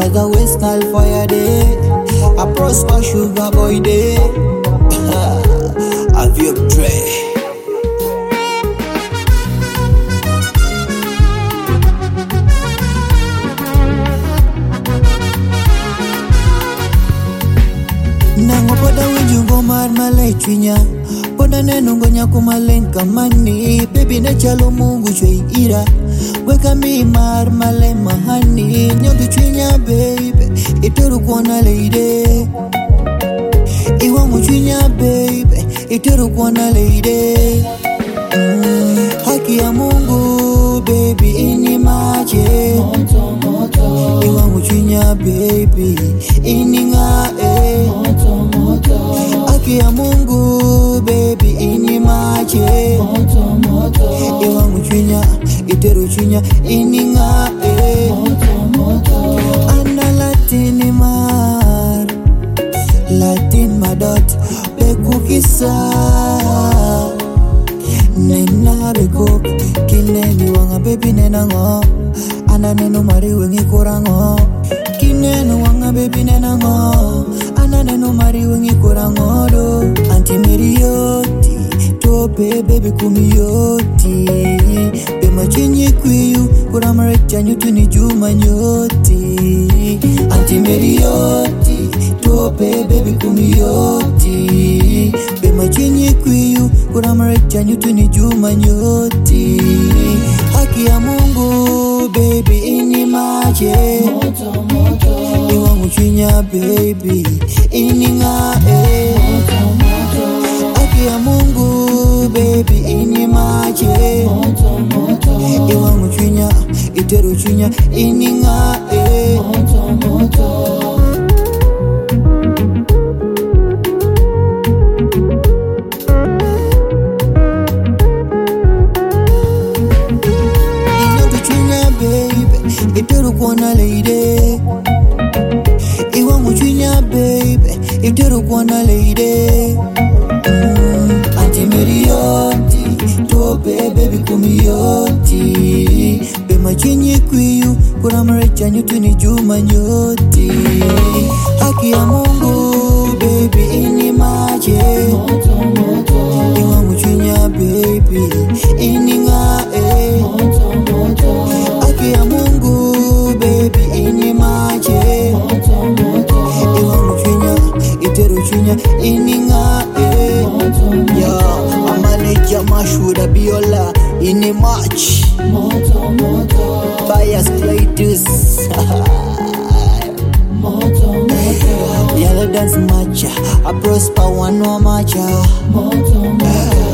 Naga waste nal fire day. I prosper sugar boy day. Have you pray? Nango poda winjungo mar malay chunya. Poda nenungo nyako malenka mani. Baby ne chalo mungu chwe ira. Weka mi mar malay mahani. Nyodu chunya baby. Itoru kuona lady. Iwangu chunya baby. Itoru kuona lady. Haki ya Mungu baby ini mache. Iwangu chunya baby ini ngae. Haki ya Mungu baby ini mache. Iwangu chunya iteru chunya ini ngae. Ana latini mar Latin madot bekukisa. Nena beko kineni wanga baby nena ngo. Ana neno mari wengi kurango. Kineno wanga baby nena ngo. Ana neno mari wengi kurango do. Anti mirioti tope baby kumiyoti. Bema chinyi kuyu kuramare chanyu tuni juma nyoti. Anti mirioti tope baby kumiyoti. Bema chinyi kuyu kuramare chanyu tuni juma nyoti. Haki ya Mungu baby ini mache. Iwangu chunya baby ini ngae. Haki ya Mungu baby ini mache. Iwangu chunya iteru chunya ini ngae. Iteru kuona lady. Iwangu chunya baby. Iteru kuona lady. Anti mirioti tope baby kumiyoti. Bema chinyi kuyu kuramare chanyu tuni juma nyoti. Haki ya Mungu baby ini mache. Iwangu chunya baby ini ngae. Haki ya Mungu baby ini mache. Iwangu chunya iteru chunya ini ngae. Yo, I manage your mashuda biola ini match. Bias Claytus. Yellow dance matcha. I prosper one more matcha.